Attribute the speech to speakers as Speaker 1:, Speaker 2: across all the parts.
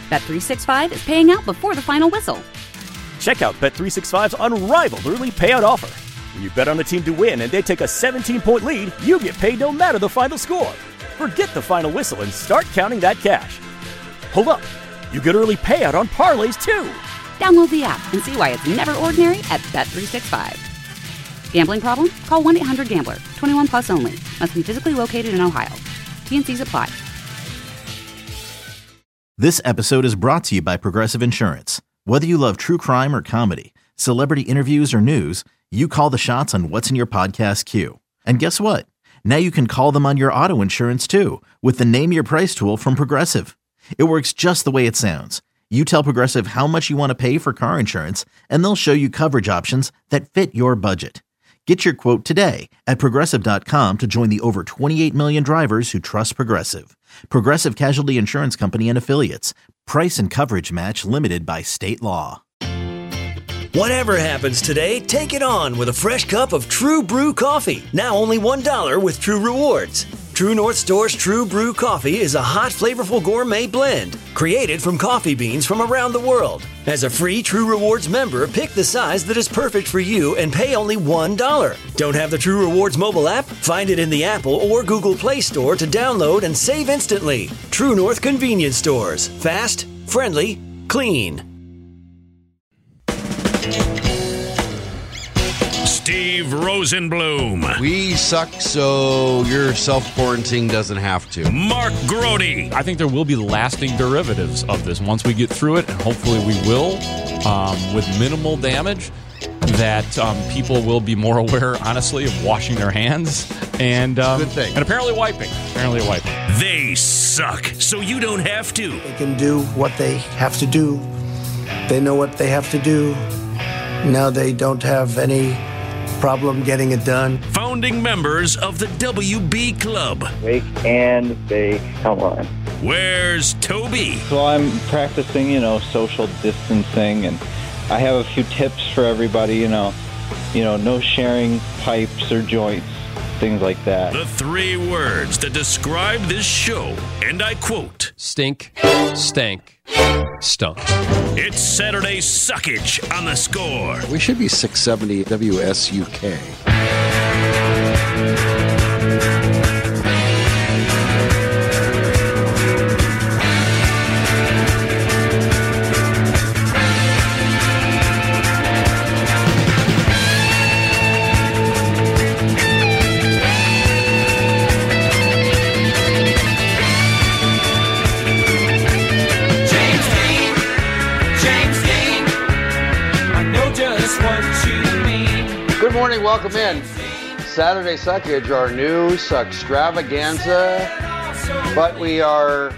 Speaker 1: Bet365 is paying out before the final whistle.
Speaker 2: Check out Bet365's unrivaled early payout offer. When you bet on a team to win and they take a 17-point lead, you get paid no matter the final score. Forget the final whistle and start counting that cash. Hold up. You get early payout on parlays, too.
Speaker 1: Download the app and see why it's never ordinary at Bet365. Gambling problem? Call 1-800-GAMBLER. 21 plus only. Must be physically located in Ohio. T&Cs apply.
Speaker 3: This episode is brought to you by Progressive Insurance. Whether you love true crime or comedy, celebrity interviews or news, you call the shots on what's in your podcast queue. And guess what? Now you can call them on your auto insurance too with the Name Your Price tool from Progressive. It works just the way it sounds. You tell Progressive how much you want to pay for car insurance, and they'll show you coverage options that fit your budget. Get your quote today at Progressive.com to join the over 28 million drivers who trust Progressive. Progressive Casualty Insurance Company and Affiliates. Price and coverage match limited by state law.
Speaker 4: Whatever happens today, take it on with a fresh cup of True Brew coffee. Now only $1 with True Rewards. True North Store's True Brew coffee is a hot, flavorful gourmet blend created from coffee beans from around the world. As a free True Rewards member, pick the size that is perfect for you and pay only $1. Don't have the True Rewards mobile app? Find it in the Apple or Google Play Store to download and save instantly. True North Convenience Stores. Fast, friendly, clean.
Speaker 5: Steve Rosenblum.
Speaker 6: We suck, so your self-quarantine doesn't have to.
Speaker 5: Mark Grody.
Speaker 7: I think there will be lasting derivatives of this once we get through it, and hopefully we will, with minimal damage, that people will be more aware, honestly, of washing their hands and
Speaker 6: good thing.
Speaker 7: And apparently wiping.
Speaker 5: They suck, so you don't have to.
Speaker 8: They can do what they have to do. They know what they have to do. Now they don't have any problem getting it done.
Speaker 5: Founding members of the WB Club.
Speaker 9: Wake and bake. Come on.
Speaker 5: Where's Toby?
Speaker 10: So I'm practicing, social distancing, and I have a few tips for everybody, no sharing pipes or joints, things like that.
Speaker 5: The 3 words that describe this show, and I quote,
Speaker 11: stink, stank, stunk.
Speaker 5: It's Saturday Suckage on The Score.
Speaker 6: We should be 670 WSUK. Good morning, welcome in. Saturday Suckage, our new Suckstravaganza, but we are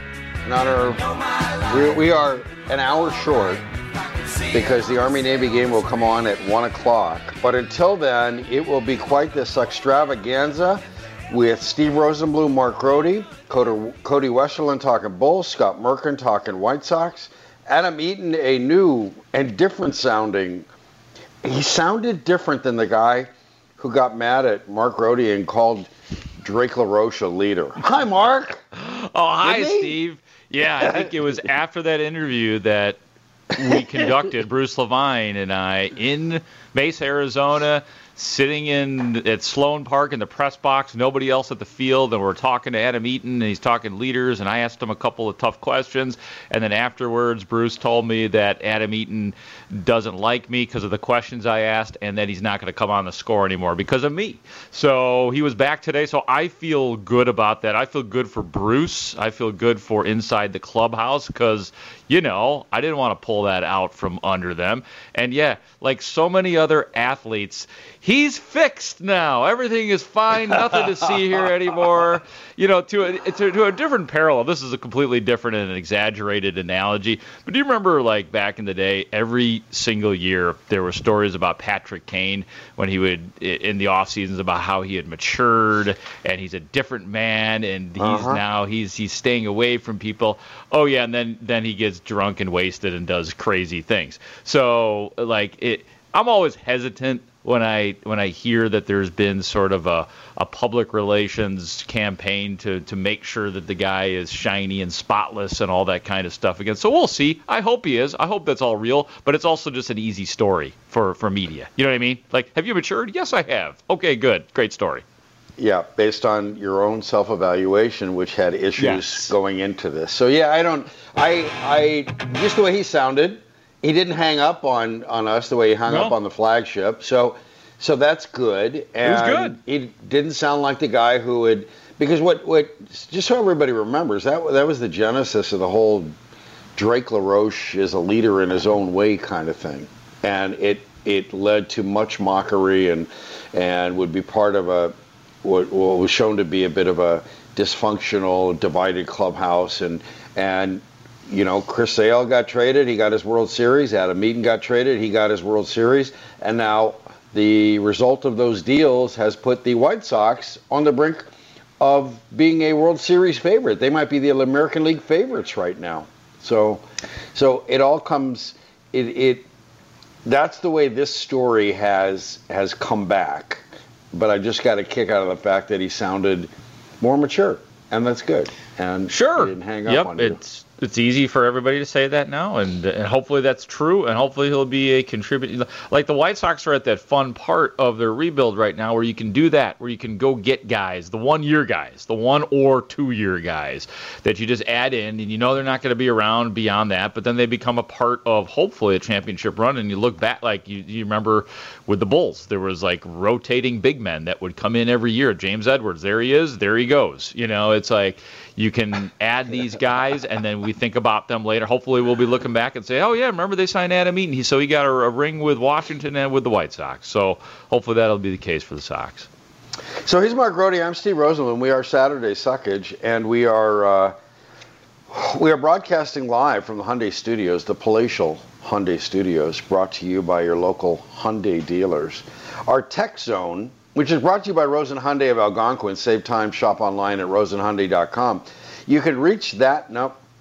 Speaker 6: we are an hour short because the Army-Navy game will come on at 1 o'clock. But until then, it will be quite the Suckstravaganza with Steve Rosenblum, Mark Grody, Cody Westerlund talking Bulls, Scott Merkin talking White Sox, Adam Eaton, a new and different sounding. He sounded different than the guy who got mad at Mark Grody and called Drake LaRoche a leader. Hi, Mark.
Speaker 12: Oh, hi, Steve. Yeah, I think it was after that interview that we conducted, Bruce Levine and I, in Mesa, Arizona, sitting at Sloan Park in the press box, nobody else at the field, and we're talking to Adam Eaton, and he's talking leaders, and I asked him a couple of tough questions, and then afterwards, Bruce told me that Adam Eaton doesn't like me because of the questions I asked, and that he's not going to come on The Score anymore because of me. So he was back today, so I feel good about that. I feel good for Bruce. I feel good for inside the clubhouse because, I didn't want to pull that out from under them. And yeah, like so many other athletes, he's fixed now. Everything is fine. Nothing to see here anymore. To a different parallel, this is a completely different and an exaggerated analogy. But do you remember, like, back in the day, every single year there were stories about Patrick Kane when he would, in the off seasons, about how he had matured and he's a different man and he's staying away from people. Oh yeah, and then he gets drunk and wasted and does crazy things. So I'm always hesitant when I hear that there's been sort of a public relations campaign to make sure that the guy is shiny and spotless and all that kind of stuff again. So we'll see. I hope he is. I hope that's all real, but it's also just an easy story for media. You know what I mean? Like, have you matured? Yes, I have. Okay, good. Great story.
Speaker 6: Yeah, based on your own self-evaluation, which had issues going into this. So yeah, I just the way he sounded, he didn't hang up on us the way he hung up on the flagship. So that's good. And
Speaker 12: it was good.
Speaker 6: He didn't sound like the guy who would, because what just so everybody remembers, that was the genesis of the whole Drake LaRoche is a leader in his own way kind of thing. And it led to much mockery and would be part of what was shown to be a bit of a dysfunctional, divided clubhouse. And you know, Chris Sale got traded. He got his World Series. Adam Eaton got traded. He got his World Series. And now the result of those deals has put the White Sox on the brink of being a World Series favorite. They might be the American League favorites right now. So it all comes. That's the way this story has come back. But I just got a kick out of the fact that he sounded more mature, and that's good. And
Speaker 12: sure,
Speaker 6: he didn't hang up on you.
Speaker 12: It's easy for everybody to say that now, and hopefully that's true, and hopefully he'll be a contributor. Like the White Sox are at that fun part of their rebuild right now where you can do that, where you can go get guys, the 1-year guys, the 1 or 2-year guys that you just add in, and you know they're not going to be around beyond that, but then they become a part of hopefully a championship run, and you look back, like you remember with the Bulls, there was like rotating big men that would come in every year. James Edwards, there he is, there he goes. You know, it's like you can add these guys, and then we think about them later. Hopefully we'll be looking back and say, oh, yeah, remember they signed Adam Eaton. So he got a ring with Washington and with the White Sox. So hopefully that'll be the case for the Sox.
Speaker 6: So he's Mark Grote. I'm Steve Rosenbloom. We are Saturday Suckage, and we are broadcasting live from the Hyundai Studios, the palatial Hyundai Studios, brought to you by your local Hyundai dealers. Our Tech Zone, which is brought to you by Rosen Hyundai of Algonquin. Save time, shop online at rosenhyundai.com. You can reach that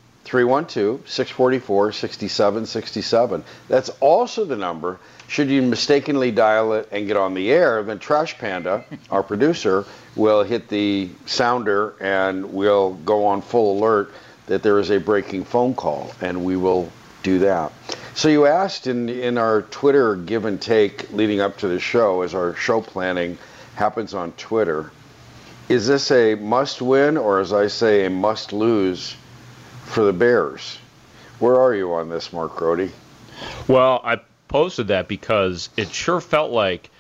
Speaker 6: 312-644-6767. That's also the number. Should you mistakenly dial it and get on the air, then Trash Panda, our producer, will hit the sounder and we'll go on full alert that there is a breaking phone call, and we will do that. So you asked in our Twitter give and take leading up to the show, as our show planning happens on Twitter, is this a must-win or, as I say, a must-lose for the Bears? Where are you on this, Mark Grote?
Speaker 12: Well, I posted that because it sure felt like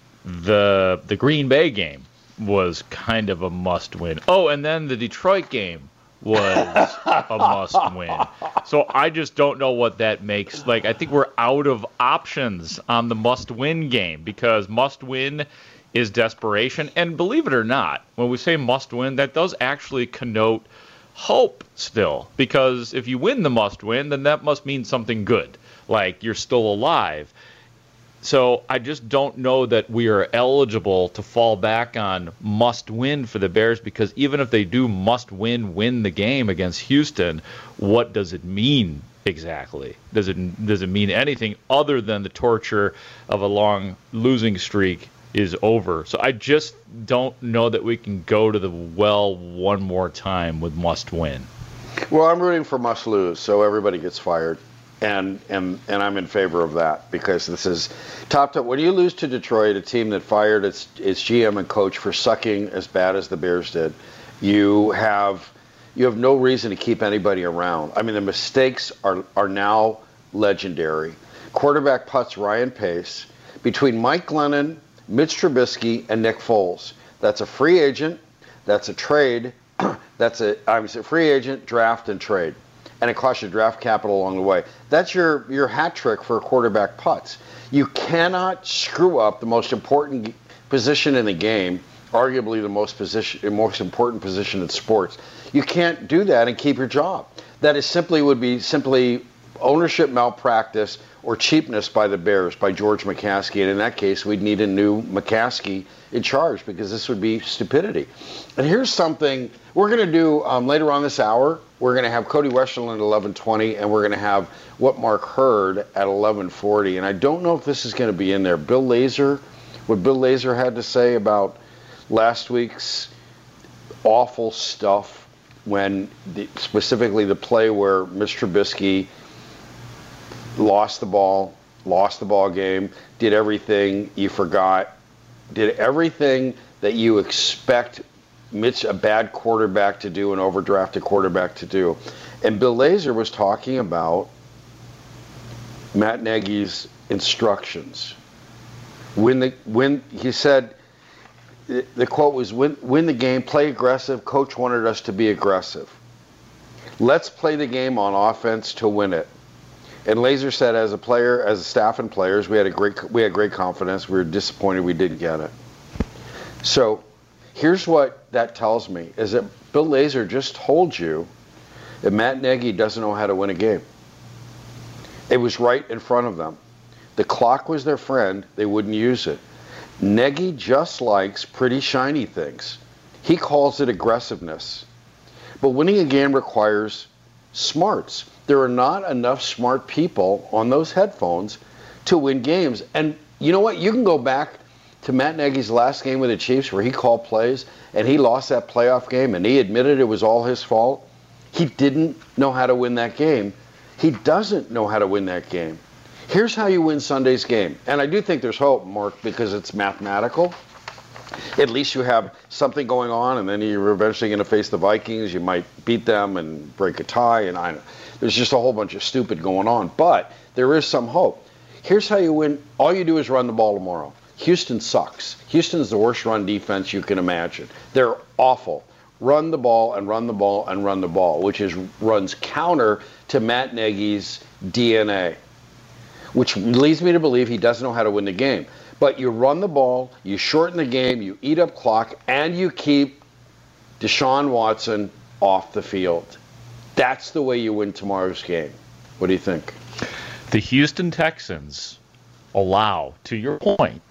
Speaker 12: the Green Bay game was kind of a must-win. Oh, and then the Detroit game was a must-win. So I just don't know what that makes. Like, I think we're out of options on the must-win game, because must-win is desperation. And believe it or not, when we say must-win, that does actually connote hope still. Because if you win the must-win, then that must mean something good, like you're still alive. So I just don't know that we are eligible to fall back on must-win for the Bears, because even if they do win the game against Houston, what does it mean exactly? Does it mean anything other than the torture of a long losing streak is over? So I just don't know that we can go to the well one more time with must-win.
Speaker 6: Well, I'm rooting for must-lose, so everybody gets fired. And I'm in favor of that, because this is top. When you lose to Detroit, a team that fired its GM and coach for sucking as bad as the Bears did, you have no reason to keep anybody around. I mean, the mistakes are now legendary. Quarterback putts Ryan Pace between Mike Glennon, Mitch Trubisky, and Nick Foles. That's a free agent. That's a trade. That's a free agent, draft, and trade. And it costs you draft capital along the way. That's your hat trick for quarterback putts. You cannot screw up the most important position in the game, arguably the most important position in sports. You can't do that and keep your job. That would be ownership malpractice or cheapness by the Bears, by George McCaskey. And in that case, we'd need a new McCaskey in charge, because this would be stupidity. And here's something we're going to do later on this hour. We're going to have Cody Westerland at 11:20, and we're going to have What Mark Heard at 11:40. And I don't know if this is going to be in there. Bill Lazor what Bill Lazor had to say about last week's awful stuff when specifically the play where Mr. Trubisky lost the ball game, did everything you forgot, did everything that you expect a bad quarterback to do, an overdrafted quarterback to do. And Bill Lazor was talking about Matt Nagy's instructions. When he said, the quote was, win the game, play aggressive. Coach wanted us to be aggressive. Let's play the game on offense to win it. And Lazor said, as a player, as a staff and players, we had great confidence. We were disappointed we didn't get it. So here's what that tells me, is that Bill Lazor just told you that Matt Nagy doesn't know how to win a game. It was right in front of them. The clock was their friend. They wouldn't use it. Nagy just likes pretty shiny things. He calls it aggressiveness. But winning a game requires smarts. There are not enough smart people on those headphones to win games. And you know what? You can go back to Matt Nagy's last game with the Chiefs where he called plays and he lost that playoff game and he admitted it was all his fault. He didn't know how to win that game. He doesn't know how to win that game. Here's how you win Sunday's game. And I do think there's hope, Mark, because it's mathematical. At least you have something going on, and then you're eventually going to face the Vikings. You might beat them and break a tie, and I know there's just a whole bunch of stupid going on. But there is some hope. Here's how you win. All you do is run the ball tomorrow. Houston sucks. Houston's the worst run defense you can imagine. They're awful. Run the ball and run the ball and run the ball, which runs counter to Matt Nagy's DNA, which leads me to believe he doesn't know how to win the game. But you run the ball, you shorten the game, you eat up clock, and you keep Deshaun Watson off the field. That's the way you win tomorrow's game. What do you think?
Speaker 12: The Houston Texans allow, to your point,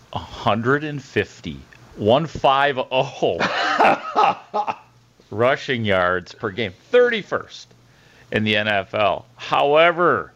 Speaker 12: 150 rushing yards per game, 31st in the NFL. However,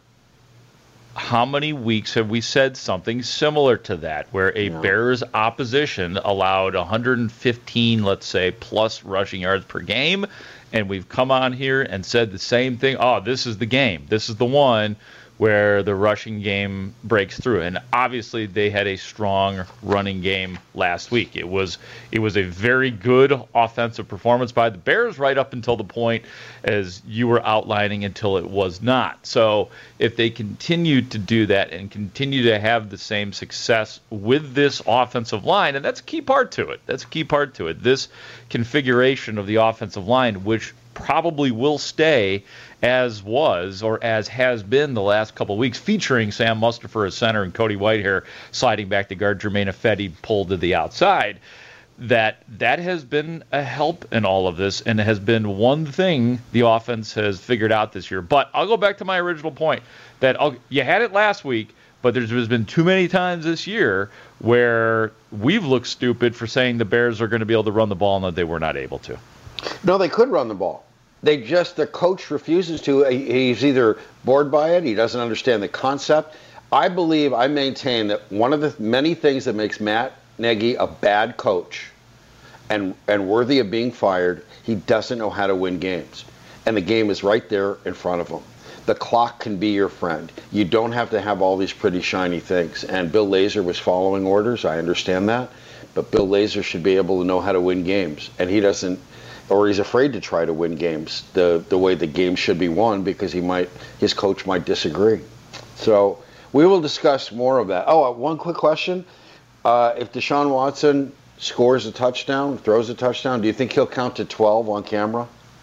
Speaker 12: how many weeks have we said something similar to that, where a Bears opposition allowed 115, let's say, plus rushing yards per game, and we've come on here and said the same thing? Oh, this is the game. This is the one where the rushing game breaks through. And obviously they had a strong running game last week. It was a very good offensive performance by the Bears right up until the point, as you were outlining, until it was not. So if they continue to do that and continue to have the same success with this offensive line, and that's a key part to it. This configuration of the offensive line, which probably will stay as was or as has been the last couple of weeks, featuring Sam Mustipher as center and Cody Whitehair sliding back to guard, Jermaine Ifedi pulled to the outside. That has been a help in all of this, and it has been one thing the offense has figured out this year. But I'll go back to my original point that you had it last week, but there's been too many times this year where we've looked stupid for saying the Bears are going to be able to run the ball and that they were not able to.
Speaker 6: No, they could run the ball. The coach refuses to. He's either bored by it, he doesn't understand the concept. I maintain that one of the many things that makes Matt Nagy a bad coach and worthy of being fired, he doesn't know how to win games. And the game is right there in front of him. The clock can be your friend. You don't have to have all these pretty shiny things. And Bill Lazor was following orders, I understand that. But Bill Lazor should be able to know how to win games. And he doesn't, or he's afraid to try to win games the way the game should be won, because his coach might disagree. So we will discuss more of that. Oh, one quick question. If Deshaun Watson scores a touchdown, throws a touchdown, do you think he'll count to 12 on camera?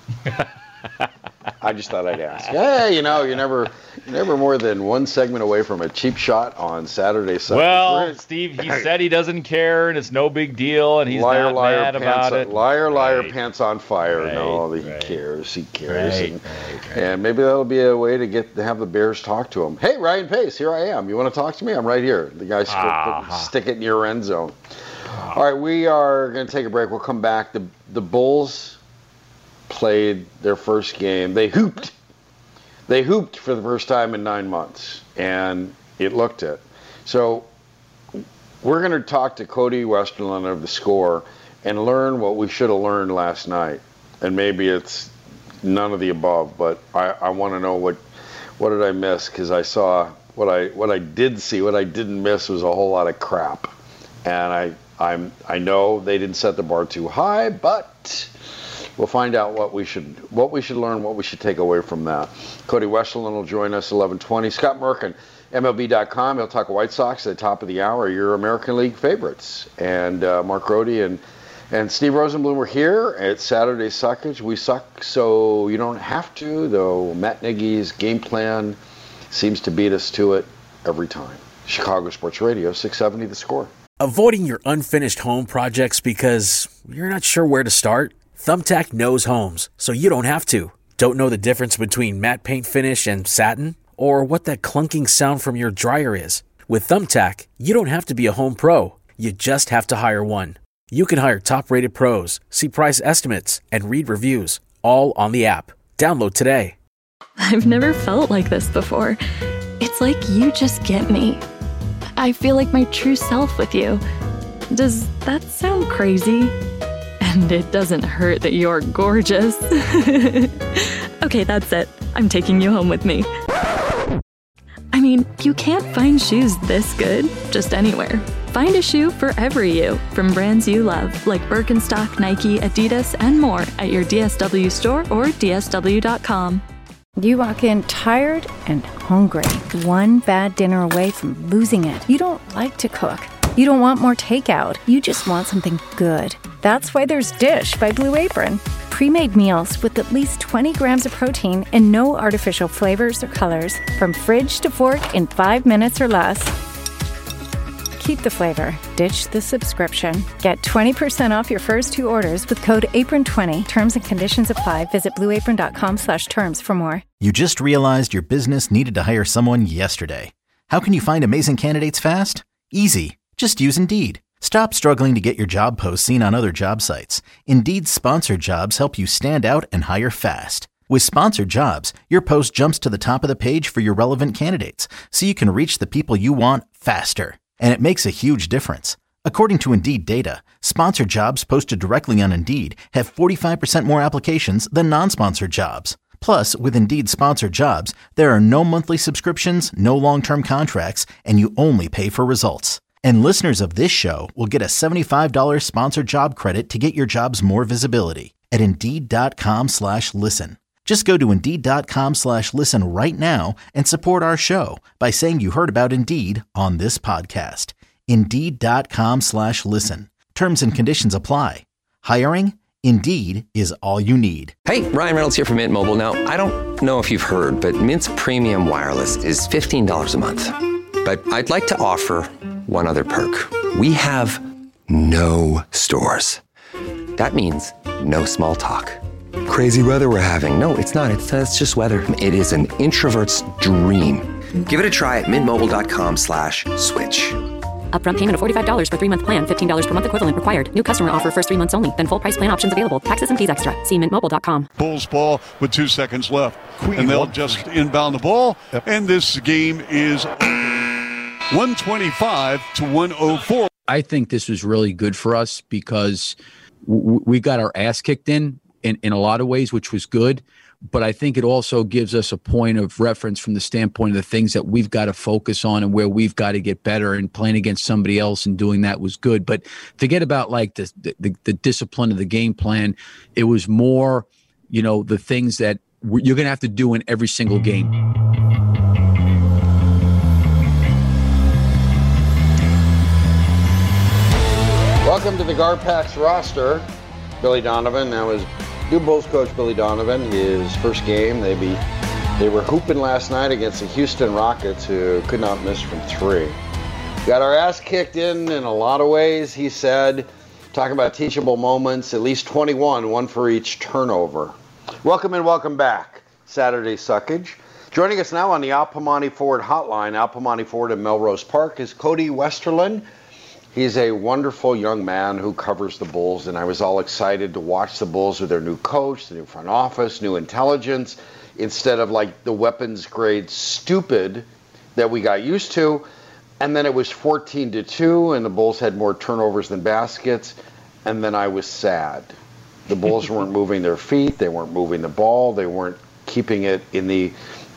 Speaker 6: I just thought I'd ask. Yeah, you're never more than one segment away from a cheap shot on Saturday.
Speaker 12: Well, Steve, he said he doesn't care and it's no big deal, and he's not mad about it.
Speaker 6: Liar, pants on fire. Right, no, he cares. He cares. And maybe that'll be a way to have the Bears talk to him. Hey, Ryan Pace, here I am. You want to talk to me? I'm right here. The guy stick it in your end zone. All right, we are going to take a break. We'll come back. The Bulls played their first game. They hooped for the first time in 9 months, and it looked it. So We're going to talk to Cody Westerlund of The Score and learn what we should have learned last night. And maybe it's none of the above, but I want to know what did I miss, because I saw what I did see. What I didn't miss was a whole lot of crap. And I know they didn't set the bar too high, but we'll find out what we should learn, what we should take away from that. Cody Westerlund will join us 11:20. Scott Merkin, MLB.com. He'll talk White Sox at the top of the hour, your American League favorites. And Mark Rohde and Steve Rosenbloom are here at Saturday Suckage. We suck so you don't have to, though Matt Nagy's game plan seems to beat us to it every time. Chicago Sports Radio, 670 The Score.
Speaker 13: Avoiding your unfinished home projects because you're not sure where to start? Thumbtack knows homes, so you don't have to. Don't know the difference between matte paint finish and satin? Or what that clunking sound from your dryer is? With Thumbtack, you don't have to be a home pro. You just have to hire one. You can hire top-rated pros, see price estimates, and read reviews, all on the app. Download today.
Speaker 14: I've never felt like this before. It's like you just get me. I feel like my true self with you. Does that sound crazy? And it doesn't hurt that you're gorgeous. Okay, that's it. I'm taking you home with me. I mean, you can't find shoes this good just anywhere. Find a shoe for every you, from brands you love, like Birkenstock, Nike, Adidas, and more at your DSW store or DSW.com.
Speaker 15: You walk in tired and hungry, one bad dinner away from losing it. You don't like to cook. You don't want more takeout. You just want something good. That's why there's Dish by Blue Apron. Pre-made meals with at least 20 grams of protein and no artificial flavors or colors. From fridge to fork in 5 minutes or less. Keep the flavor. Ditch the subscription. Get 20% off your first 2 orders with code APRON20. Terms and conditions apply. Visit blueapron.com/terms for more.
Speaker 3: You just realized your business needed to hire someone yesterday. How can you find amazing candidates fast? Easy. Just use Indeed. Stop struggling to get your job posts seen on other job sites. Indeed's sponsored jobs help you stand out and hire fast. With sponsored jobs, your post jumps to the top of the page for your relevant candidates, so you can reach the people you want faster. And it makes a huge difference. According to Indeed data, sponsored jobs posted directly on Indeed have 45% more applications than non-sponsored jobs. Plus, with Indeed sponsored jobs, there are no monthly subscriptions, no long-term contracts, and you only pay for results. And listeners of this show will get a $75 sponsored job credit to get your jobs more visibility at Indeed.com/listen. Just go to Indeed.com/listen right now and support our show by saying you heard about Indeed on this podcast. Indeed.com/listen. Terms and conditions apply. Hiring? Indeed is all you need.
Speaker 16: Hey, Ryan Reynolds here from Mint Mobile. Now, I don't know if you've heard, but Mint's premium wireless is $15 a month. But I'd like to offer one other perk. We have no stores. That means no small talk. Crazy weather we're having. No, it's not. It's just weather. It is an introvert's dream. Give it a try at mintmobile.com/switch.
Speaker 1: Upfront payment of $45 for 3-month plan. $15 per month equivalent required. New customer offer first 3 months only. Then full price plan options available. Taxes and fees extra. See mintmobile.com.
Speaker 17: Bulls ball with 2 seconds left. And they'll just inbound the ball. And this game is 125 to 104.
Speaker 18: I think this was really good for us because we got our ass kicked in a lot of ways, which was good. But I think it also gives us a point of reference from the standpoint of the things that we've got to focus on and where we've got to get better, and playing against somebody else and doing that was good. But forget about like the discipline of the game plan. It was more, the things that you're going to have to do in every single game.
Speaker 6: Welcome to the Garpax roster. Billy Donovan, now is new Bulls coach Billy Donovan, his first game. They were hooping last night against the Houston Rockets, who could not miss from 3. Got our ass kicked in a lot of ways, he said. Talking about teachable moments, at least 21, one for each turnover. Welcome and welcome back. Saturday Suckage. Joining us now on the Al Piemonte Ford hotline, Al Piemonte Ford in Melrose Park, is Cody Westerlund. He's a wonderful young man who covers the Bulls, and I was all excited to watch the Bulls with their new coach, the new front office, new intelligence, instead of like the weapons grade stupid that we got used to. And then it was 14-2, and the Bulls had more turnovers than baskets, and then I was sad. The Bulls weren't moving their feet, they weren't moving the ball, they weren't keeping it in the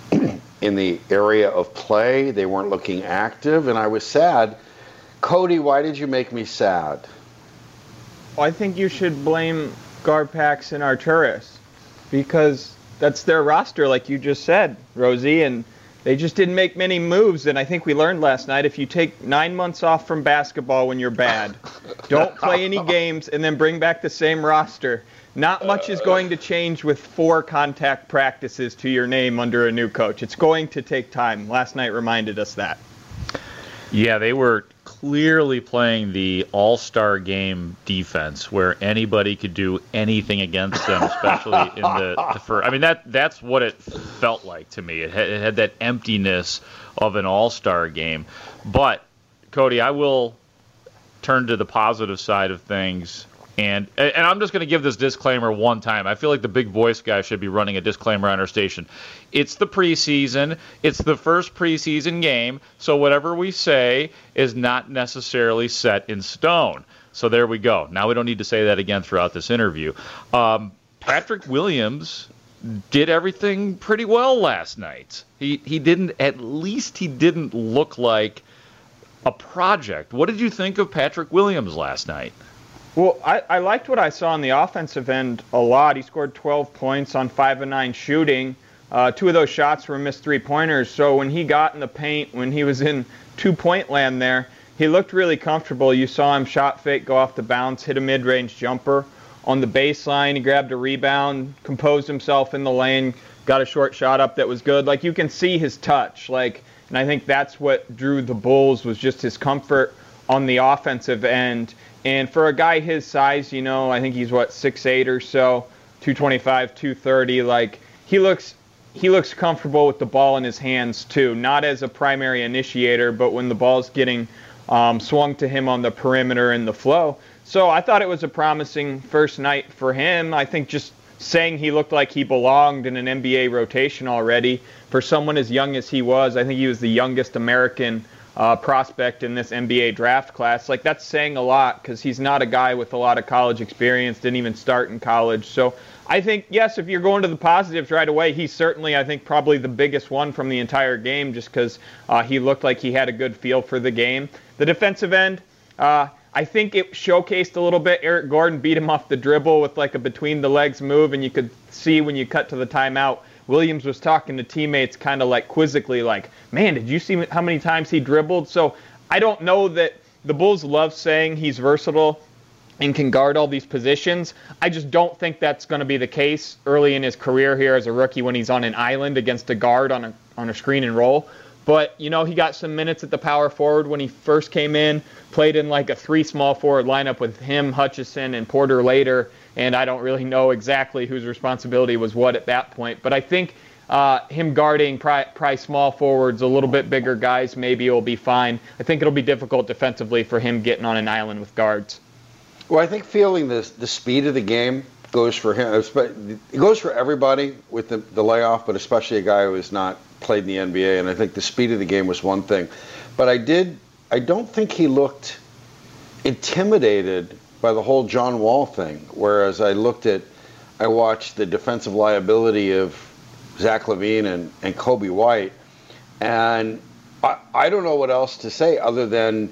Speaker 6: area of play, they weren't looking active, and I was sad. Cody, why did you make me sad?
Speaker 19: Well, I think you should blame Garpax and Arturas, because that's their roster, like you just said, Rosie, and they just didn't make many moves. And I think we learned last night, if you take 9 months off from basketball when you're bad, don't play any games, and then bring back the same roster, not much is going to change with 4 contact practices to your name under a new coach. It's going to take time. Last night reminded us that.
Speaker 12: Yeah, they were clearly playing the all-star game defense where anybody could do anything against them, especially in the first. I mean, that's what it felt like to me. It had that emptiness of an all-star game. But, Cody, I will turn to the positive side of things. And I'm just going to give this disclaimer one time. I feel like the big voice guy should be running a disclaimer on our station. It's the preseason. It's the first preseason game. So whatever we say is not necessarily set in stone. So there we go. Now we don't need to say that again throughout this interview. Patrick Williams did everything pretty well last night. He didn't look like a project. What did you think of Patrick Williams last night?
Speaker 19: Well, I liked what I saw on the offensive end a lot. He scored 12 points on 5 of 9 shooting. 2 of those shots were missed 3-pointers. So when he got in the paint, when he was in 2-point land there, he looked really comfortable. You saw him shot fake, go off the bounce, hit a mid-range jumper on the baseline. He grabbed a rebound, composed himself in the lane, got a short shot up that was good. Like, you can see his touch. And I think that's what drew the Bulls, was just his comfort on the offensive end. And for a guy his size, I think he's 6'8" or so, 225, 230. Like, he looks comfortable with the ball in his hands too. Not as a primary initiator, but when the ball's getting swung to him on the perimeter and the flow. So I thought it was a promising first night for him. I think just saying he looked like he belonged in an NBA rotation already for someone as young as he was. I think he was the youngest American prospect in this NBA draft class. Like, that's saying a lot, because he's not a guy with a lot of college experience, didn't even start in college. So I think, yes, if you're going to the positives right away, he's certainly, I think, probably the biggest one from the entire game, just because he looked like he had a good feel for the game. The defensive end, I think it showcased a little bit. Eric Gordon beat him off the dribble with like a between-the-legs move, and you could see when you cut to the timeout, Williams was talking to teammates kind of like quizzically, like, man, did you see how many times he dribbled? So I don't know that the Bulls love saying he's versatile and can guard all these positions. I just don't think that's going to be the case early in his career here as a rookie when he's on an island against a guard on a screen and roll. But, he got some minutes at the power forward when he first came in, played in like a 3 small forward lineup with him, Hutchison, and Porter later. And I don't really know exactly whose responsibility was what at that point. But I think him guarding probably small forwards, a little bit bigger guys, maybe it'll be fine. I think it'll be difficult defensively for him getting on an island with guards.
Speaker 6: Well, I think feeling the speed of the game goes for him. It goes for everybody with the layoff, but especially a guy who has not played in the NBA. And I think the speed of the game was one thing. But I don't think he looked intimidated by the whole John Wall thing, whereas I watched the defensive liability of Zach LaVine and Kobe White, and I don't know what else to say other than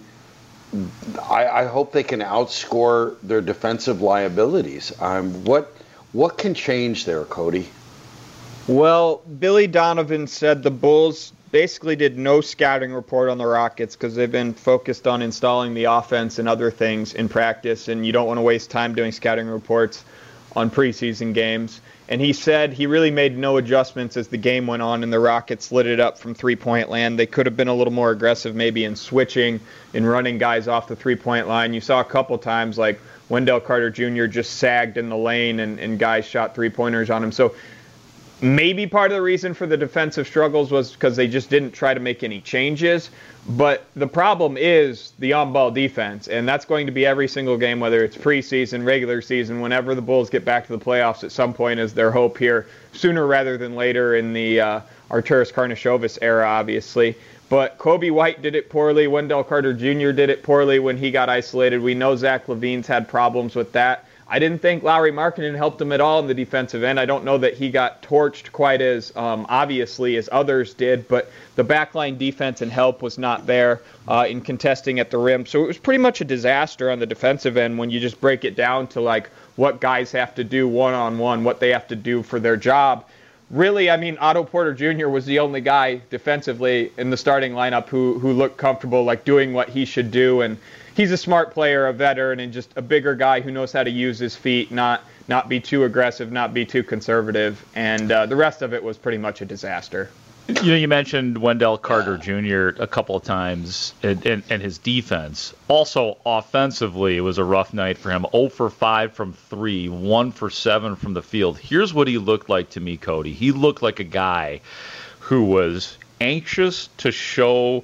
Speaker 6: I hope they can outscore their defensive liabilities. What can change there, Cody?
Speaker 19: Well, Billy Donovan said the Bulls basically did no scouting report on the Rockets because they've been focused on installing the offense and other things in practice, and you don't want to waste time doing scouting reports on preseason games. And he said he really made no adjustments as the game went on and the Rockets lit it up from three-point land. They could have been a little more aggressive maybe in switching and running guys off the three-point line. You saw a couple times like Wendell Carter Jr. just sagged in the lane and guys shot three-pointers on him. So maybe part of the reason for the defensive struggles was because they just didn't try to make any changes. But the problem is the on-ball defense, and that's going to be every single game, whether it's preseason, regular season, whenever the Bulls get back to the playoffs at some point is their hope here, sooner rather than later in the Arturas Karnisovas era, obviously. But Kobe White did it poorly. Wendell Carter Jr. did it poorly when he got isolated. We know Zach LaVine's had problems with that. I didn't think Lauri Markkanen helped him at all in the defensive end. I don't know that he got torched quite as obviously as others did, but the backline defense and help was not there in contesting at the rim. So it was pretty much a disaster on the defensive end when you just break it down to like what guys have to do one-on-one, what they have to do for their job. Really, I mean, Otto Porter Jr. was the only guy defensively in the starting lineup who looked comfortable, like doing what he should do. And he's a smart player, a veteran, and just a bigger guy who knows how to use his feet, not be too aggressive, not be too conservative. And the rest of it was pretty much a disaster.
Speaker 12: You mentioned Wendell Carter Jr. a couple of times and his defense. Also, offensively, it was a rough night for him. 0 for 5 from 3, 1 for 7 from the field. Here's what he looked like to me, Cody. He looked like a guy who was anxious to show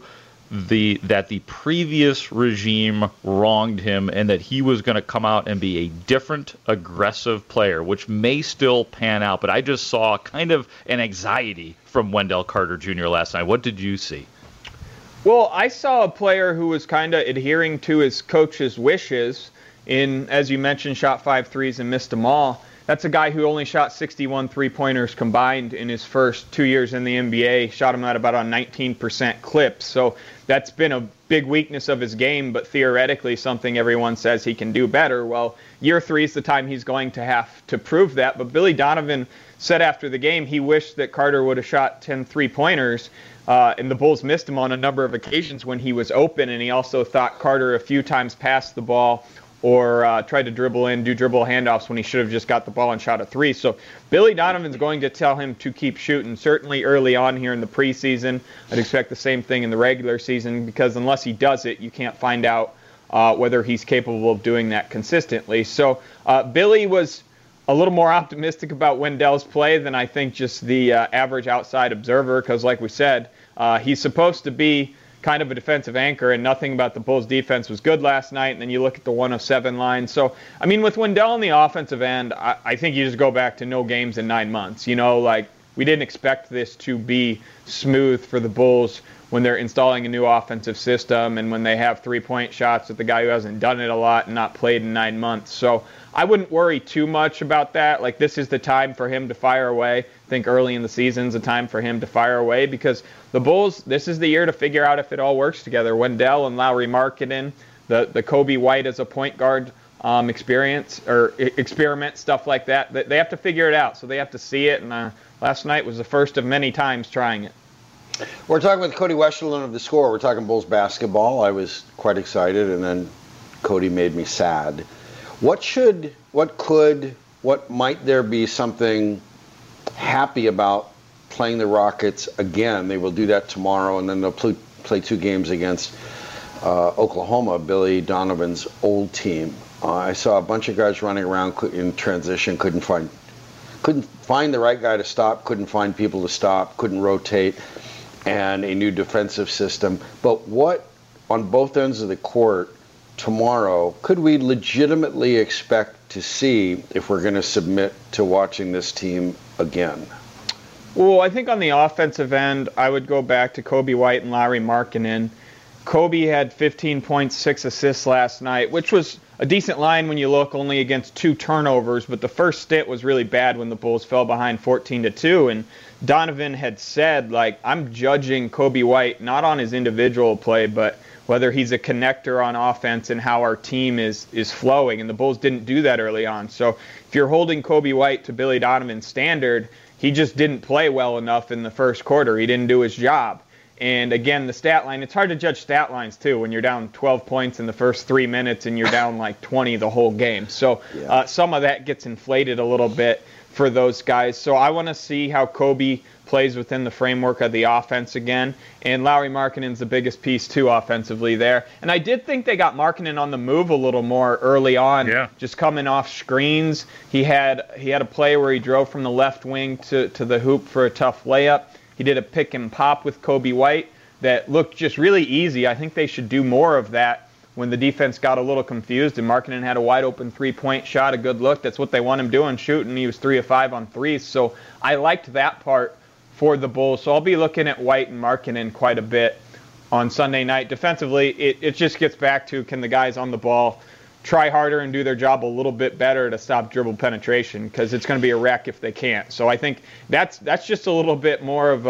Speaker 12: that the previous regime wronged him and that he was going to come out and be a different, aggressive player, which may still pan out. But I just saw kind of an anxiety from Wendell Carter Jr. last night. What did you see?
Speaker 19: Well, I saw a player who was kind of adhering to his coach's wishes in, as you mentioned, shot 5 threes and missed them all. That's a guy who only shot 61 three-pointers combined in his first 2 years in the NBA, shot him at about a 19% clip. So that's been a big weakness of his game, but theoretically something everyone says he can do better. Well, year 3 is the time he's going to have to prove that. But Billy Donovan said after the game he wished that Carter would have shot 10 three-pointers, and the Bulls missed him on a number of occasions when he was open, and he also thought Carter a few times passed the ball or tried to dribble in, do dribble handoffs when he should have just got the ball and shot a 3. So Billy Donovan's going to tell him to keep shooting, certainly early on here in the preseason. I'd expect the same thing in the regular season, because unless he does it, you can't find out whether he's capable of doing that consistently. So Billy was a little more optimistic about Wendell's play than I think just the average outside observer, because like we said, he's supposed to be kind of a defensive anchor, and nothing about the Bulls' defense was good last night. And then you look at the 1 of 7 line. So, I mean, with Wendell on the offensive end, I think you just go back to no games in 9 months. You know, like, we didn't expect this to be smooth for the Bulls when they're installing a new offensive system and when they have three-point shots with the guy who hasn't done it a lot and not played in 9 months. So I wouldn't worry too much about that. Like, this is the time for him to fire away. I think early in the season's the time for him to fire away, because the Bulls, this is the year to figure out if it all works together. Wendell and Lauri Markkanen, the Kobe White as a point guard experiment, stuff like that. They have to figure it out, so they have to see it. And last night was the first of many times trying it.
Speaker 6: We're talking with Cody Westerlund of The Score. We're talking Bulls basketball. I was quite excited, and then Cody made me sad. What might there be something happy about playing the Rockets again? They will do that tomorrow, and then they'll play 2 games against Oklahoma, Billy Donovan's old team. I saw a bunch of guys running around in transition, couldn't find the right guy to stop, couldn't find people to stop, couldn't rotate, and a new defensive system. But what, on both ends of the court tomorrow, could we legitimately expect to see if we're going to submit to watching this team again?
Speaker 19: Well, I think on the offensive end, I would go back to Kobe White and Lauri Markkanen. Kobe had 15 points, 6 assists last night, which was a decent line when you look, only against 2 turnovers, but the first stint was really bad when the Bulls fell behind 14-2, and Donovan had said, like, I'm judging Kobe White not on his individual play, but whether he's a connector on offense and how our team is flowing, and the Bulls didn't do that early on. So if you're holding Kobe White to Billy Donovan's standard, he just didn't play well enough in the first quarter. He didn't do his job. And again, the stat line, it's hard to judge stat lines too when you're down 12 points in the first 3 minutes and you're down like 20 the whole game. So some of that gets inflated a little bit for those guys. So I want to see how Kobe plays within the framework of the offense again. And Lauri Markkanen's the biggest piece too offensively there. And I did think they got Markkanen on the move a little more early on, just coming off screens. He had a play where he drove from the left wing to the hoop for a tough layup. He did a pick and pop with Kobe White that looked just really easy. I think they should do more of that when the defense got a little confused and Markkanen had a wide open 3-point shot, a good look. That's what they want him doing, shooting. He was 3 of 5 on threes. So I liked that part for the Bulls. So I'll be looking at White and Markkanen quite a bit on Sunday night. Defensively, it just gets back to, can the guys on the ball try harder and do their job a little bit better to stop dribble penetration, because it's going to be a wreck if they can't. So I think that's just a little bit more of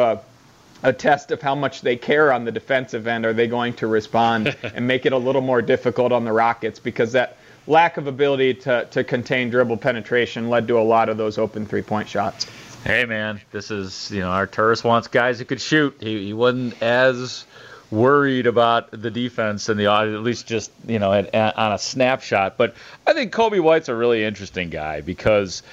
Speaker 19: a test of how much they care on the defensive end. Are they going to respond and make it a little more difficult on the Rockets, because that lack of ability to contain dribble penetration led to a lot of those open three-point shots.
Speaker 12: Hey, man, this is, Arturas wants guys who could shoot. He wasn't as worried about the defense and at least just, on a snapshot. But I think Coby White's a really interesting guy because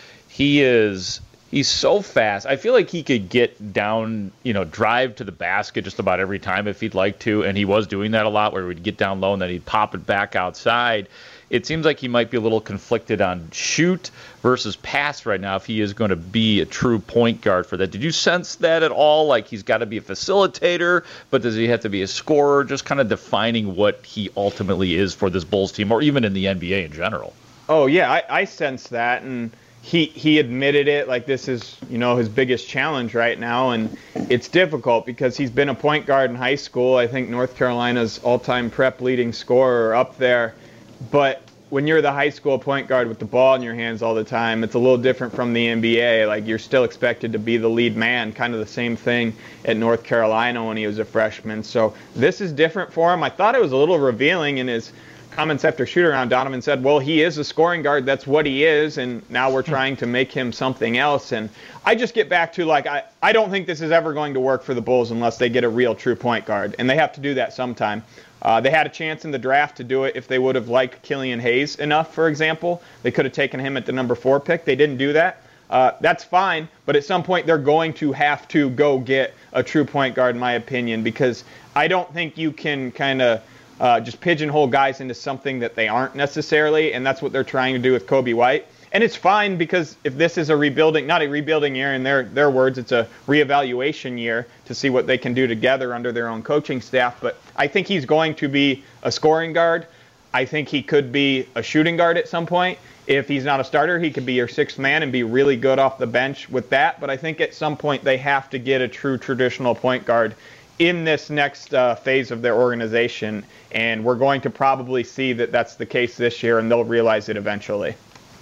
Speaker 12: he's so fast. I feel like he could get down, drive to the basket just about every time if he'd like to. And he was doing that a lot, where he'd get down low and then he'd pop it back outside. It seems like he might be a little conflicted on shoot versus pass right now if he is going to be a true point guard for that. Did you sense that at all? Like, he's got to be a facilitator, but does he have to be a scorer? Just kind of defining what he ultimately is for this Bulls team, or even in the NBA in general.
Speaker 19: Oh, yeah, I sense that, and he admitted it. Like, this is, his biggest challenge right now, and it's difficult because he's been a point guard in high school. I think North Carolina's all-time prep leading scorer up there. But when you're the high school point guard with the ball in your hands all the time, it's a little different from the NBA. Like, you're still expected to be the lead man, kind of the same thing at North Carolina when he was a freshman. So this is different for him. I thought it was a little revealing in his comments after shoot-around. Donovan said, well, he is a scoring guard. That's what he is, and now we're trying to make him something else. And I just get back to, like, I don't think this is ever going to work for the Bulls unless they get a real true point guard, and they have to do that sometime. They had a chance in the draft to do it if they would have liked Killian Hayes enough, for example. They could have taken him at the number 4 pick. They didn't do that. That's fine, but at some point they're going to have to go get a true point guard, in my opinion, because I don't think you can kind of just pigeonhole guys into something that they aren't necessarily, and that's what they're trying to do with Coby White. And it's fine, because if this is not a rebuilding year, in their words, it's a reevaluation year to see what they can do together under their own coaching staff. But I think he's going to be a scoring guard. I think he could be a shooting guard at some point. If he's not a starter, he could be your sixth man and be really good off the bench with that. But I think at some point they have to get a true traditional point guard in this next phase of their organization. And we're going to probably see that that's the case this year, and they'll realize it eventually.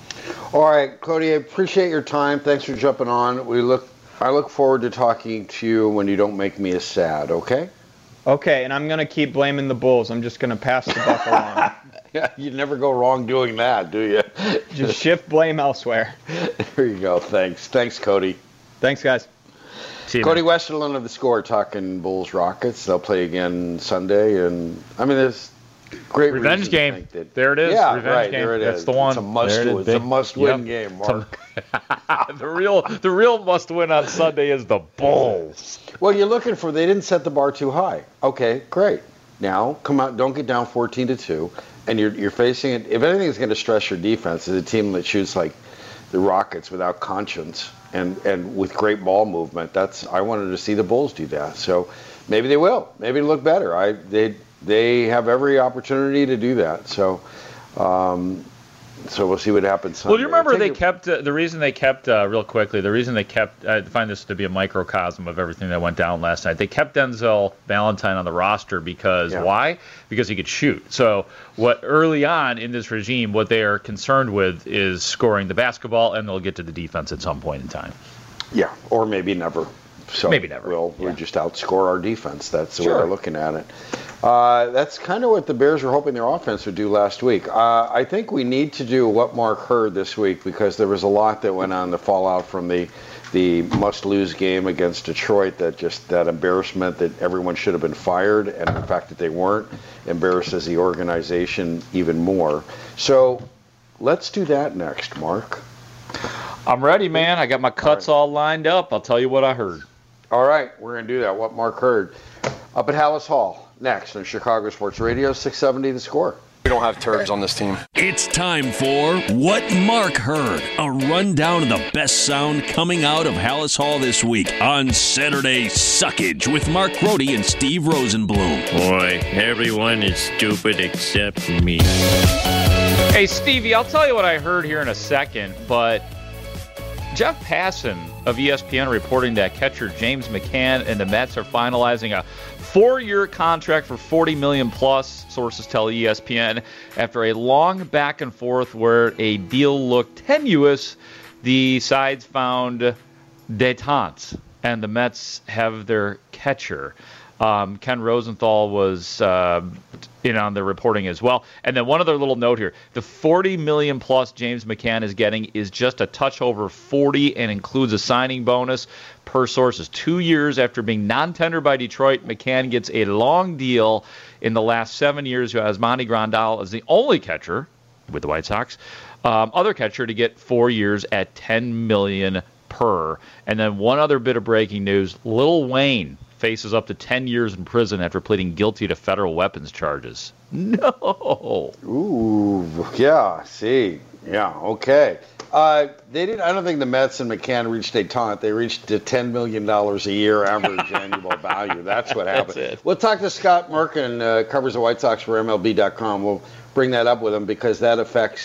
Speaker 6: All right, Cody, I appreciate your time. Thanks for jumping on. I look forward to talking to you when you don't make me as sad, okay?
Speaker 19: Okay, and I'm going to keep blaming the Bulls. I'm just going to pass the buck along.
Speaker 6: Yeah, you never go wrong doing that, do you?
Speaker 19: Just shift blame elsewhere.
Speaker 6: There you go. Thanks. Thanks, Cody.
Speaker 19: Thanks, guys.
Speaker 6: See you, Cody man. Westerlund of The Score talking Bulls Rockets. They'll play again Sunday, and I mean, there's great
Speaker 12: revenge game. There it is.
Speaker 6: Yeah,
Speaker 12: revenge
Speaker 6: right.
Speaker 12: Game.
Speaker 6: There it
Speaker 12: That's
Speaker 6: is.
Speaker 12: the one.
Speaker 6: It's a must-win game, Mark.
Speaker 12: The real must-win on Sunday is the Bulls.
Speaker 6: Well, you're looking for. They didn't set the bar too high. Okay, great. Now come out. Don't get down 14-2, and you're facing it. If anything is going to stress your defense, is a team that shoots like the Rockets without conscience and with great ball movement. I wanted to see the Bulls do that. So maybe they will. Maybe it'll look better. They have every opportunity to do that. So we'll see what happens Sunday.
Speaker 12: Well, do you remember the reason they kept real quickly, I find this to be a microcosm of everything that went down last night. They kept Denzel Valentine on the roster because why? Because he could shoot. So what early on in this regime, what they are concerned with is scoring the basketball, and they'll get to the defense at some point in time.
Speaker 6: Yeah, or maybe never. So
Speaker 12: maybe never.
Speaker 6: We just outscore our defense. That's the way we're looking at it. That's kind of what the Bears were hoping their offense would do last week. I think we need to do what Mark heard this week, because there was a lot that went on, the fallout from the must-lose game against Detroit, that embarrassment that everyone should have been fired, and the fact that they weren't embarrasses the organization even more. So let's do that next, Mark.
Speaker 12: I'm ready, man. I got my cuts all lined up. I'll tell you what I heard.
Speaker 6: All right, we're going to do that, what Mark heard. Up at Hallis Hall, next on Chicago Sports Radio, 670 The Score.
Speaker 20: We don't have turds on this team.
Speaker 5: It's time for What Mark Heard, a rundown of the best sound coming out of Hallis Hall this week on Saturday Suckage with Mark Grote and Steve Rosenblum.
Speaker 21: Boy, everyone is stupid except me.
Speaker 12: Hey, Stevie, I'll tell you what I heard here in a second, but Jeff Passan of ESPN reporting that catcher James McCann and the Mets are finalizing a 4-year contract for $40 million plus, sources tell ESPN. After a long back and forth where a deal looked tenuous, the sides found détente, and the Mets have their catcher. Ken Rosenthal was in on the reporting as well. And then one other little note here. The $40 million plus James McCann is getting is just a touch over 40 and includes a signing bonus. Per sources, 2 years after being non-tendered by Detroit, McCann gets a long deal in the last 7 years. Yasmani Grandal is the only catcher with the White Sox, other catcher to get 4 years at $10 million per. And then one other bit of breaking news. Lil Wayne faces up to 10 years in prison after pleading guilty to federal weapons charges. No.
Speaker 6: Ooh, yeah, see. Yeah, okay. They didn't. I don't think the Mets and McCann reached détente. They reached $10 million a year average annual value. That's what happened. That's it. We'll talk to Scott Merkin, covers the White Sox for MLB.com. We'll bring that up with him because that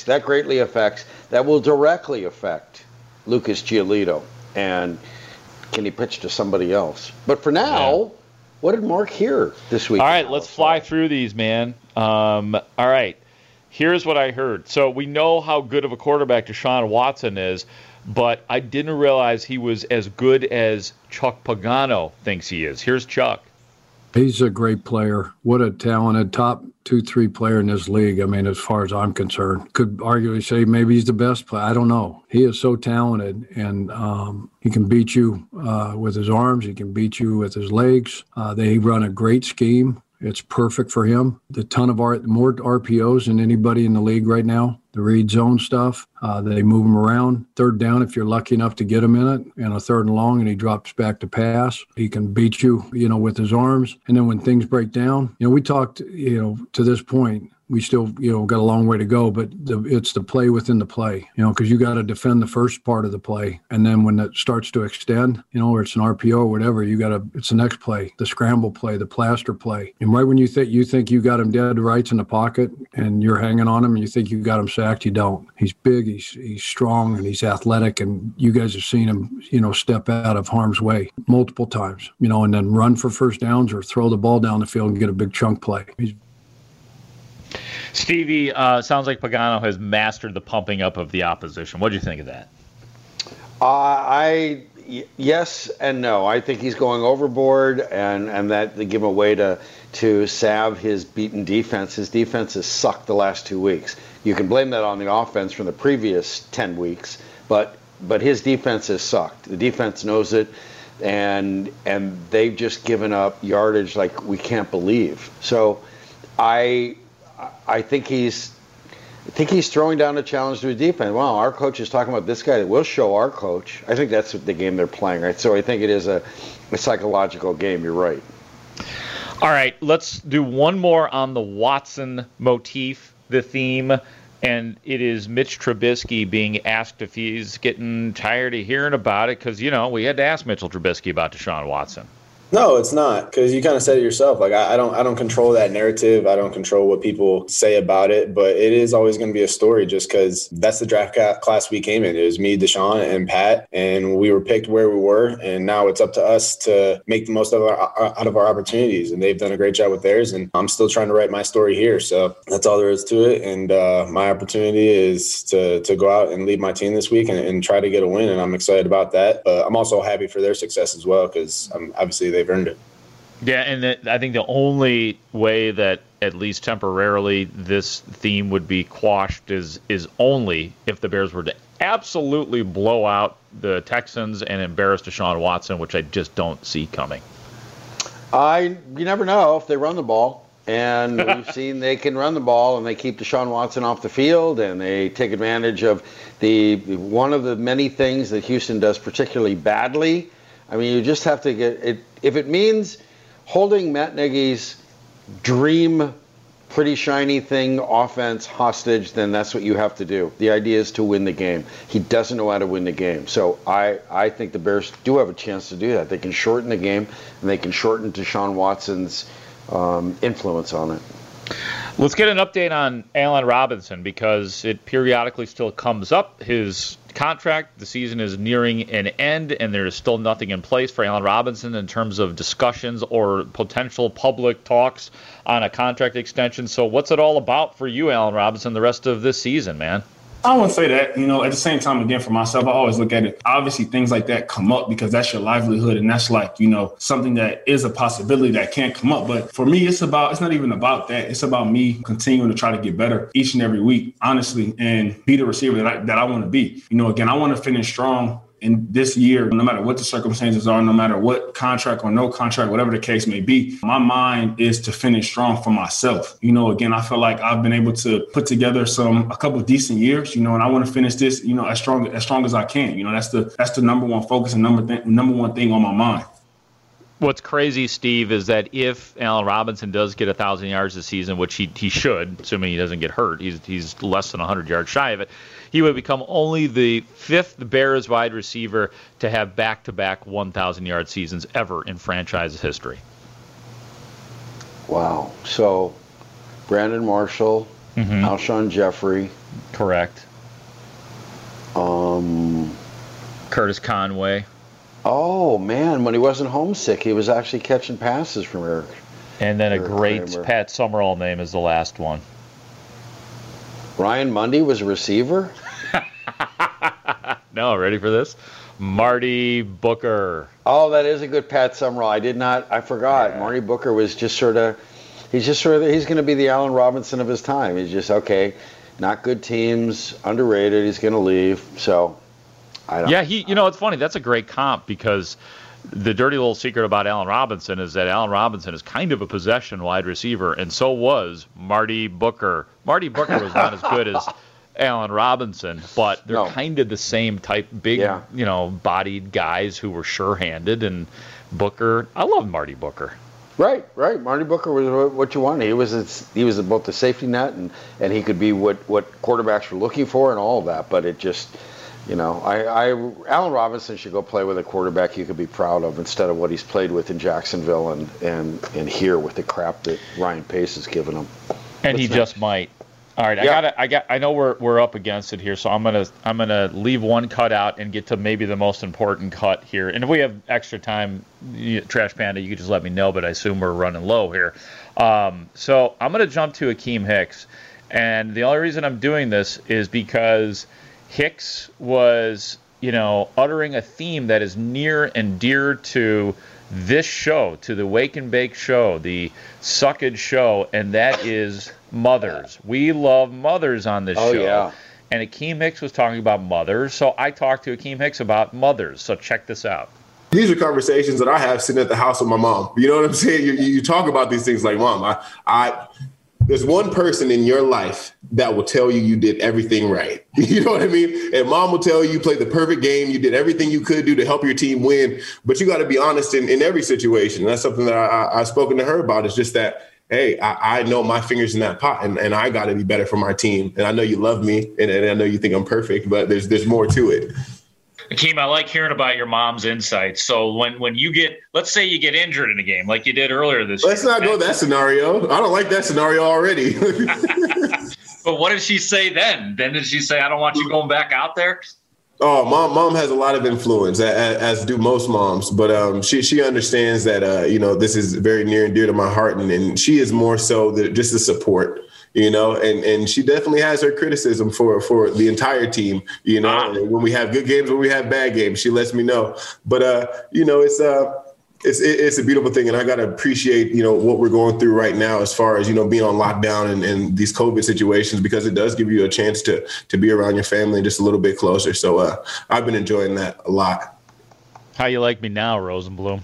Speaker 6: will directly affect Lucas Giolito. And can he pitch to somebody else? But for now, what did Mark hear this week?
Speaker 12: All right, let's fly through these, man. All right, here's what I heard. So we know how good of a quarterback Deshaun Watson is, but I didn't realize he was as good as Chuck Pagano thinks he is. Here's Chuck.
Speaker 2: He's a great player. What a talented top 2-3 player in this league. I mean, as far as I'm concerned, could arguably say maybe he's the best player. I don't know. He is so talented, and he can beat you with his arms. He can beat you with his legs. They run a great scheme. It's perfect for him. The ton of more RPOs than anybody in the league right now. The read zone stuff. They move him around. Third down, if you're lucky enough to get him in it, and a third and long, and he drops back to pass. He can beat you, with his arms. And then when things break down, we talked, to this point, we still, got a long way to go, but it's the play within the play, because you got to defend the first part of the play. And then when it starts to extend, or it's an RPO or whatever, it's the next play, the scramble play, the plaster play. And right when you think you got him dead rights in the pocket and you're hanging on him and you think you got him sacked, you don't. He's big, he's strong, and he's athletic. And you guys have seen him, step out of harm's way multiple times, and then run for first downs or throw the ball down the field and get a big chunk play.
Speaker 12: Stevie, sounds like Pagano has mastered the pumping up of the opposition. What do you think of that?
Speaker 6: Yes and no. I think he's going overboard, and that they give him a way to salve his beaten defense. His defense has sucked the last 2 weeks. You can blame that on the offense from the previous 10 weeks, but his defense has sucked. The defense knows it, and they've just given up yardage like we can't believe. So I think he's throwing down a challenge to his defense. Wow, our coach is talking about this guy. We'll show our coach. I think that's the game they're playing, right? So I think it is a psychological game. You're right.
Speaker 12: All right, let's do one more on the Watson motif, the theme, and it is Mitch Trubisky being asked if he's getting tired of hearing about it because, we had to ask Mitchell Trubisky about Deshaun Watson.
Speaker 22: No, it's not, because you kind of said it yourself. Like I don't control that narrative. I don't control what people say about it, but it is always going to be a story just because that's the draft class we came in. It was me, Deshaun, and Pat, and we were picked where we were, and now it's up to us to make the most out of our opportunities, and they've done a great job with theirs, and I'm still trying to write my story here, so that's all there is to it, and my opportunity is to go out and lead my team this week and try to get a win, and I'm excited about that. I'm also happy for their success as well because obviously they've earned it.
Speaker 12: Yeah, and I think the only way that, at least temporarily, this theme would be quashed is only if the Bears were to absolutely blow out the Texans and embarrass Deshaun Watson, which I just don't see coming.
Speaker 6: You never know if they run the ball. And we've seen they can run the ball, and they keep Deshaun Watson off the field, and they take advantage of one of the many things that Houston does particularly badly. I mean, you just have to get it. If it means holding Matt Nagy's dream, pretty shiny thing offense hostage, then that's what you have to do. The idea is to win the game. He doesn't know how to win the game. So I think the Bears do have a chance to do that. They can shorten the game, and they can shorten Deshaun Watson's influence on it. Let's
Speaker 12: get an update on Allen Robinson because it periodically still comes up. His contract. The season is nearing an end, and there is still nothing in place for Allen Robinson in terms of discussions or potential public talks on a contract extension. So what's it all about for you, Allen Robinson, the rest of this season, man?
Speaker 4: I wouldn't say that. At the same time, again, for myself, I always look at it. Obviously, things like that come up because that's your livelihood, and that's like, something that is a possibility that can't come up. But for me, it's not even about that. It's about me continuing to try to get better each and every week, honestly, and be the receiver that I want to be. Again, I want to finish strong in this year, no matter what the circumstances are, no matter what contract or no contract, whatever the case may be, my mind is to finish strong for myself. Again, I feel like I've been able to put together a couple of decent years, and I want to finish this, as strong as I can. That's the number one focus and number one thing on my mind.
Speaker 12: What's crazy, Steve, is that if Allen Robinson does get 1,000 yards this season, which he should, assuming he doesn't get hurt, he's less than 100 yards shy of it, he would become only the fifth Bears wide receiver to have back-to-back 1,000-yard seasons ever in franchise history.
Speaker 6: Wow. So, Brandon Marshall, Alshon Jeffrey.
Speaker 12: Correct. Curtis Conway.
Speaker 6: Oh, man, when he wasn't homesick, he was actually catching passes from Eric.
Speaker 12: And then
Speaker 6: Eric
Speaker 12: a great
Speaker 6: Kramer.
Speaker 12: Pat Summerall name is the last one.
Speaker 6: Ryan Mundy was a receiver?
Speaker 12: No, ready for this? Marty Booker.
Speaker 6: Oh, that is a good Pat Summerall. I forgot. Yeah. Marty Booker was he's going to be the Allen Robinson of his time. He's just, okay, not good teams, underrated, he's going to leave. So, I don't know.
Speaker 12: Yeah, it's funny. That's a great comp because the dirty little secret about Allen Robinson is that Allen Robinson is kind of a possession wide receiver, and so was Marty Booker. Marty Booker was not as good as Allen Robinson, but they're kind of the same type, big, bodied guys who were sure-handed. And Booker, I love Marty Booker.
Speaker 6: Right. Marty Booker was what you wanted. He was both the safety net, and he could be what quarterbacks were looking for and all of that. But it just, Allen Robinson should go play with a quarterback you could be proud of instead of what he's played with in Jacksonville and here with the crap that Ryan Pace has given him.
Speaker 12: And he just might. All right, yeah. I know we're up against it here, so I'm gonna leave one cut out and get to maybe the most important cut here. And if we have extra time, Trash Panda, you can just let me know. But I assume we're running low here. So I'm gonna jump to Akeem Hicks, and the only reason I'm doing this is because Hicks was, uttering a theme that is near and dear to this show, to the Wake and Bake show, the Suckage show, and that is mothers. We love mothers on this show.
Speaker 6: Yeah.
Speaker 12: And Akeem Hicks was talking about mothers, so I talked to Akeem Hicks about mothers. So check this out.
Speaker 7: These are conversations that I have sitting at the house with my mom. You know what I'm saying? You talk about these things like, Mom, there's one person in your life that will tell you did everything right. You know what I mean? And Mom will tell you played the perfect game. You did everything you could do to help your team win. But you got to be honest in every situation. That's something that I've spoken to her about. It's just that, hey, I know my finger's in that pot, and I got to be better for my team. And I know you love me, and I know you think I'm perfect, but there's more to it.
Speaker 12: Akeem, I like hearing about your mom's insights. So when you let's say you get injured in a game like you did earlier this year.
Speaker 7: Let's not go that scenario. I don't like that scenario already.
Speaker 12: But what did she say then? Then did she say, I don't want you going back out there?
Speaker 7: Oh, mom has a lot of influence, as do most moms. But she understands that, this is very near and dear to my heart. And she is more so just the support. And she definitely has her criticism for the entire team, when we have good games, when we have bad games, she lets me know. But, it's a beautiful thing. And I got to appreciate, what we're going through right now as far as, being on lockdown and these COVID situations, because it does give you a chance to be around your family just a little bit closer. So I've been enjoying that a lot.
Speaker 12: How you like me now, Rosenblum?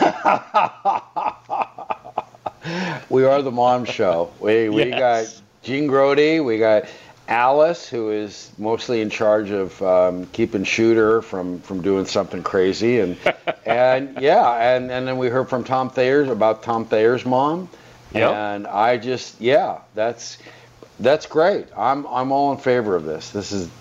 Speaker 6: We are the mom show. We got Gene Grody. We got Alice, who is mostly in charge of keeping Shooter from doing something crazy, and then we heard from Tom Thayer's about Tom Thayer's mom. Yep. And I just that's great. I'm all in favor of this. This is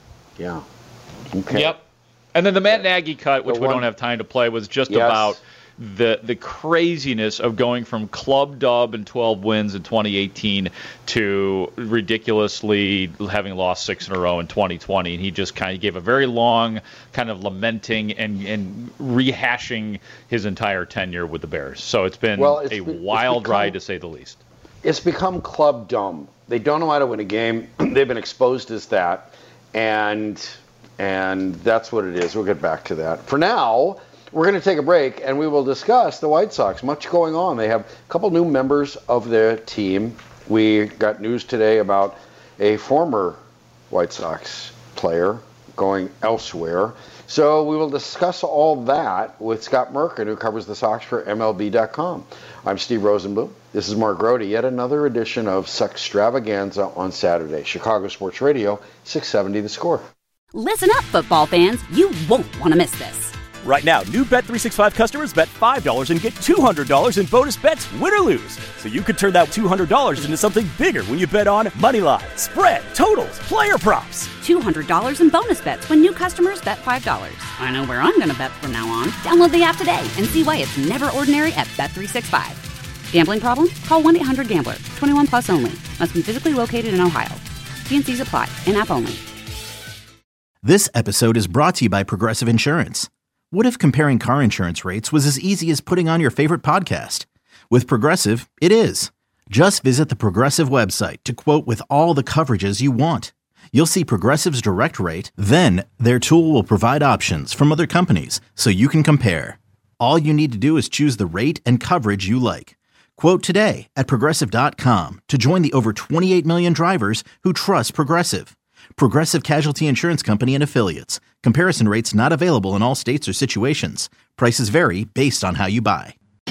Speaker 6: okay.
Speaker 12: Yep. And then the Matt Nagy cut, which we don't have time to play, was just about the craziness of going from club dub and 12 wins in 2018 to ridiculously having lost 6 in a row in 2020. And he just kind of gave a very long kind of lamenting and rehashing his entire tenure with the Bears. So it's been a wild ride, to say the least.
Speaker 6: It's become club dumb. They don't know how to win a game. They've been exposed as that, and that's what it is. We'll get back to that. For now, we're going to take a break, and we will discuss the White Sox. Much going on. They have a couple new members of their team. We got news today about a former White Sox player going elsewhere. So we will discuss all that with Scott Merkin, who covers the Sox for MLB.com. I'm Steve Rosenbloom. This is Mark Grody. Yet another edition of Suckstravaganza on Saturday. Chicago Sports Radio, 670 The Score.
Speaker 1: Listen up, football fans. You won't want to miss this.
Speaker 8: Right now, new Bet365 customers bet $5 and get $200 in bonus bets, win or lose. So you could turn that $200 into something bigger when you bet on money line, spread, totals, player props.
Speaker 1: $200 in bonus bets when new customers bet $5. I know where I'm going to bet from now on. Download the app today and see why it's never ordinary at Bet365. Gambling problem? Call 1-800-GAMBLER. 21 plus only. Must be physically located in Ohio. T&Cs apply. In-app only.
Speaker 3: This episode is brought to you by Progressive Insurance. What if comparing car insurance rates was as easy as putting on your favorite podcast? With Progressive, it is. Just visit the Progressive website to quote with all the coverages you want. You'll see Progressive's direct rate, then their tool will provide options from other companies so you can compare. All you need to do is choose the rate and coverage you like. Quote today at Progressive.com to join the over 28 million drivers who trust Progressive. Progressive Casualty Insurance Company and Affiliates. Comparison rates not available in all states or situations. Prices vary based on how you buy.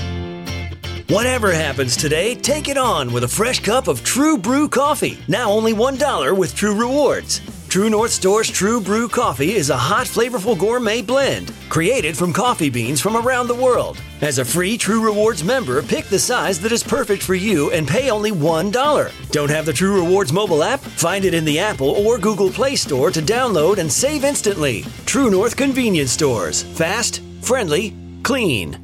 Speaker 9: Whatever happens today, take it on with a fresh cup of True Brew coffee. Now only $1 with True Rewards. True North Store's True Brew coffee is a hot, flavorful gourmet blend created from coffee beans from around the world. As a free True Rewards member, pick the size that is perfect for you and pay only $1. Don't have the True Rewards mobile app? Find it in the Apple or Google Play Store to download and save instantly. True North Convenience Stores. Fast, friendly, clean.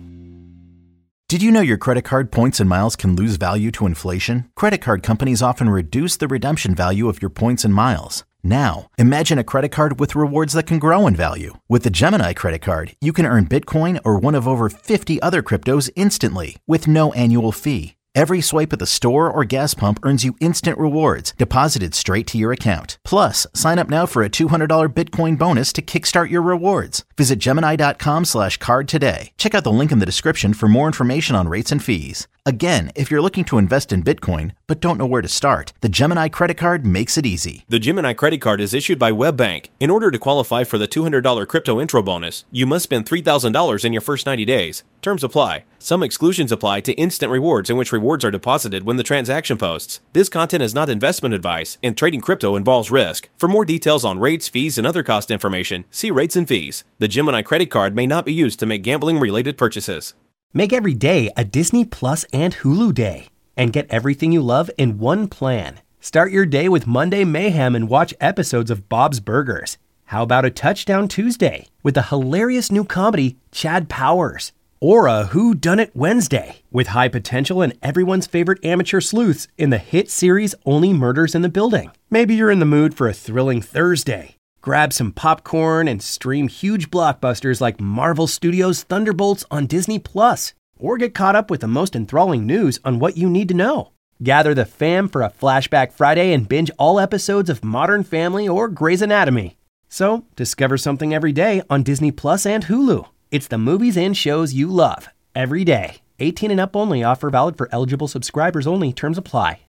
Speaker 3: Did you know your credit card points and miles can lose value to inflation? Credit card companies often reduce the redemption value of your points and miles. Now, imagine a credit card with rewards that can grow in value. With the Gemini credit card, you can earn Bitcoin or one of over 50 other cryptos instantly with no annual fee. Every swipe at the store or gas pump earns you instant rewards deposited straight to your account. Plus, sign up now for a $200 Bitcoin bonus to kickstart your rewards. Visit Gemini.com/card today. Check out the link in the description for more information on rates and fees. Again, if you're looking to invest in Bitcoin but don't know where to start, the Gemini credit card makes it easy.
Speaker 23: The Gemini credit card is issued by WebBank. In order to qualify for the $200 crypto intro bonus, you must spend $3,000 in your first 90 days. Terms apply. Some exclusions apply to instant rewards in which rewards are deposited when the transaction posts. This content is not investment advice, and trading crypto involves risk. For more details on rates, fees, and other cost information, see rates and fees. The Gemini credit card may not be used to make gambling-related purchases.
Speaker 24: Make every day a Disney Plus and Hulu day, and get everything you love in one plan. Start your day with Monday Mayhem and watch episodes of Bob's Burgers. How about a Touchdown Tuesday with the hilarious new comedy Chad Powers? Or a Who Done It Wednesday with high potential and everyone's favorite amateur sleuths in the hit series Only Murders in the Building. Maybe you're in the mood for a thrilling Thursday. Grab some popcorn and stream huge blockbusters like Marvel Studios' Thunderbolts on Disney+. Or get caught up with the most enthralling news on what you need to know. Gather the fam for a Flashback Friday and binge all episodes of Modern Family or Grey's Anatomy. So, discover something every day on Disney Plus and Hulu. It's the movies and shows you love, every day. 18 and up only. Offer valid for eligible subscribers only. Terms apply.